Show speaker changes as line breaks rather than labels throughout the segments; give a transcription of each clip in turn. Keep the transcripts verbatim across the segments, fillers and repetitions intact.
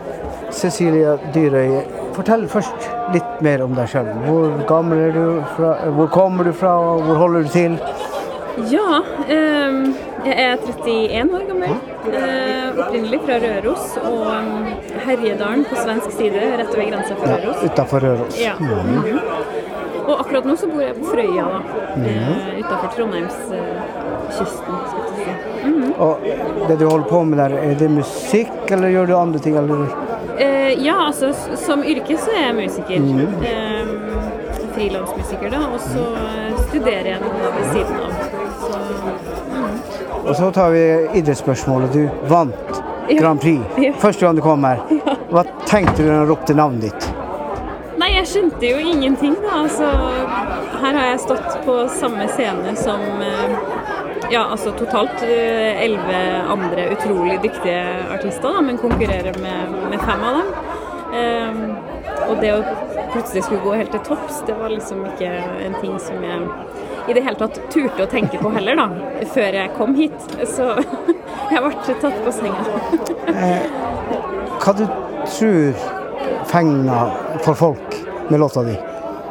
Cecilia Dyrøy, fortell først litt mer om deg selv. Hvor gammel er du fra, hvor kommer du fra, og hvor holder du til?
Ja, eh, jeg er trettien år gammel, eh, opprinnelig fra Røros, og um, Herjedalen på svensk side, rett over grensen for Røros.
Ja, utenfor Røros.
Ja. Mm. Og akkurat nå så bor jeg på Frøya da, mm. eh, utenfor Trondheimskysten, skal jeg si. Mm.
Og det du holder på med der, er det musikk, eller gjør du andre ting, eller?
Eh, ja, altså, som yrke så er jeg musiker. Mm. Eh, frilansmusiker da, og så studerer jeg noe ved siden av. Så, mm.
Og så tar vi idrettsspørsmålet. Du vant ja. Grand Prix. Ja. Første gang du kom her. Ja. Hva tenkte du når du ropte navnet ditt?
Nei, jeg skjønte jo ingenting da. Altså, her har jeg stått på samme scene som ja, altså totalt elleve andre utrolig dyktige artister, da, men konkurrerer med, med fem av dem. Um, og det å plutselig skulle gå helt til topps, det var liksom ikke en ting som jeg i det hele tatt turte å tenke på heller da, før jeg kom hit. Så jeg ble tatt på senga.
eh, hva du tror fenger for folk med låta di?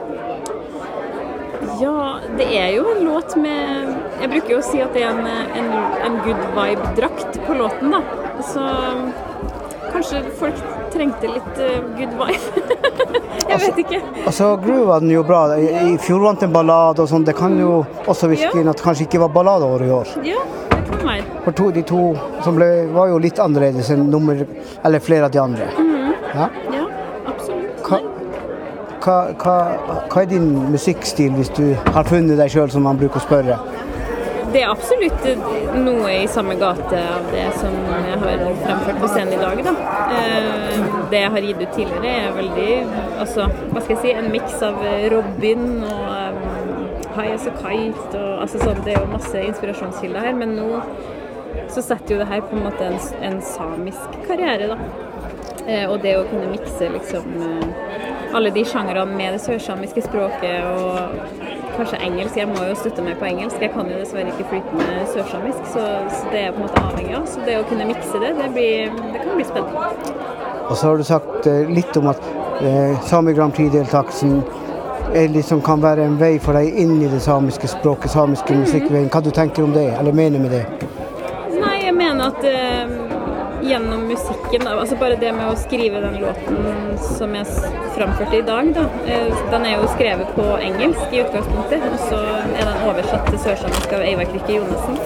Ja, det er jo en låt med... Jeg bruker jo å si at det er en, en, en good vibe-drakt på låten da. Så kanskje folk trengte litt uh, good vibe. Jeg altså, vet ikke.
Altså, groove var den jo bra. I, i fjor vant en ballade og sånn. Det kan jo også virke ja. At det kanskje ikke var balladeår i år.
Ja, det kan være.
For to, de to som ble, var jo litt annerledes enn nummer, eller flere av de andre.
Mm-hmm. Ja? Ja, absolutt.
Hva, hva, hva, hva er din musikkstil hvis du har funnet deg selv, som man bruker å spørre?
Det er absolutt noe i samme gate av det som jeg har fremført på scenen i dag da. Det jeg har gitt ut tidligere er veldig, altså, hva skal jeg si, en mix av Robin og um, High as a Kite, og, altså, sånn, det er jo masse inspirasjonskilder her, men nå så setter jo det her på en måte en, en samisk karriere da. Og det å kunne mikse liksom alle de sjangrene med det sørsamiske språket og kanskje engelsk, jeg må jo støtte meg på engelsk, jeg kan jo dessverre ikke flyte med sørsamisk, så, så det er på en måte avhengig av, så det å kunne mikse det, det, blir, det kan bli spennende.
Og så har du sagt eh, litt om at eh, Sami Grand Prix-deltakelsen liksom kan være en vei for deg inn i det samiske språket, samiske mm-hmm. musikkveien. Hva du tenker om det, eller mener med det?
Nei, jeg mener at eh, gjennom musikken, altså bare det med å skrive den låten som jeg framførte i dag da, den er jo skrevet på engelsk i utgangspunktet, og så er den oversatt til sørsamisk av Eivar Krykke Jonassen.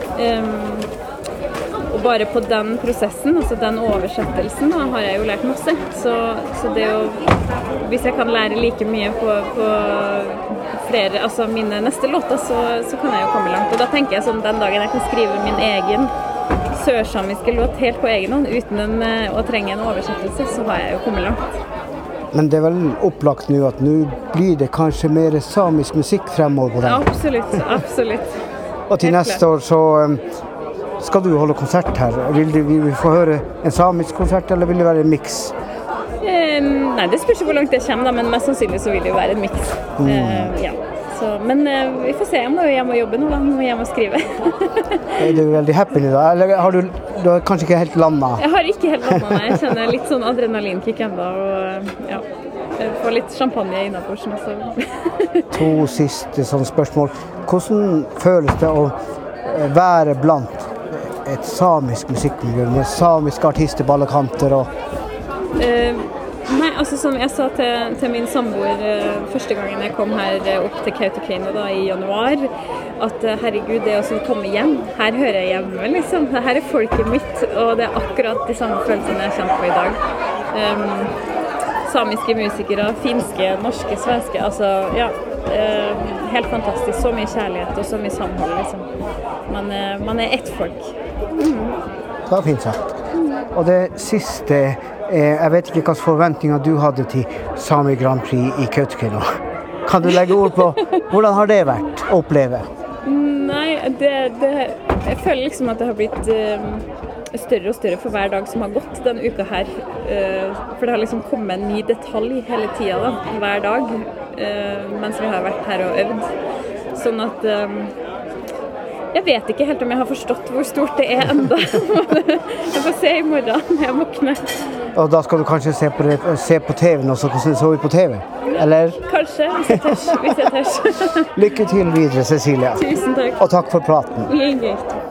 Um, og bare på den prosessen, altså den oversettelsen da, har jeg jo lært masse, så, så det å, hvis jeg kan lære like mye på, på flere, altså mine neste låter, så, så kan jeg jo komme langt, og da tenker jeg sånn den dagen jeg kan skrive min egen sørsamiske låt helt på egen hånd, uten en, å trenge en oversettelse, så har jeg jo kommet langt.
Men det er vel opplagt nå at nå blir det kanskje mer samisk musikk fremover på den?
Ja, absolutt, absolutt.
Og til helt neste klart. År så um, skal du holde konsert her. Vil, du, vil vi få høre en samisk konsert, eller vil det være en mix?
Um, nei, det spørs hvor langt det kommer, da, men mest sannsynlig så vil det jo være en mix. Mm. Uh, ja. Så, men uh, vi får se om det er hjemme å jobbe nå, da, når vi er hjemme å skrive.
Er du veldig happy nå da? Eller har du, du har kanskje ikke helt landet?
Jeg har ikke helt landet, nei. Jeg kjenner litt sånn adrenalinkick enda, og ja, jeg får litt champagne innenbords.
To siste sånne spørsmål. Hvordan føles det å være blant et samisk musikkmiljø med samiske artister på alle kanter? Og
uh, Nei, altså som jeg sa til, til min samboer uh, første gangen jeg kom her uh, opp til Kautokeino da i januar, at uh, herregud, det å komme hjem, her hører jeg hjemme liksom, her er folket mitt, og det er akkurat de samme følelsene jeg kjente på i dag. Um, samiske musikere, finske, norske, svenske, altså ja, uh, helt fantastisk, så mye kjærlighet og så mye samhold liksom. Man, uh, man er ett folk. Mm.
Det var fint sagt. Og det siste, eh, jeg vet ikke hvilke forventninger du hadde til Sami Grand Prix i Kautokeino. Kan du legge ord på hvordan har det vært å oppleve?
Nei, det, det, jeg føler liksom at det har blitt uh, større og større for hver dag som har gått denne uka her. Uh, for det har liksom kommet en ny detalj hele tiden da, hver dag, uh, mens vi har vært her og øvd. Sånn at um, jeg vet ikke helt om jeg har forstått hvor stort det er enda. Jeg får se i morgen når jeg våkner.
Og da skal du kanskje se på, det, se på T V-en også, hvordan det så ut på T V? Eller?
Kanskje, hvis jeg tørs. Hvis jeg tørs.
Lykke til videre, Cecilia.
Tusen takk.
Og takk for praten.
Greit.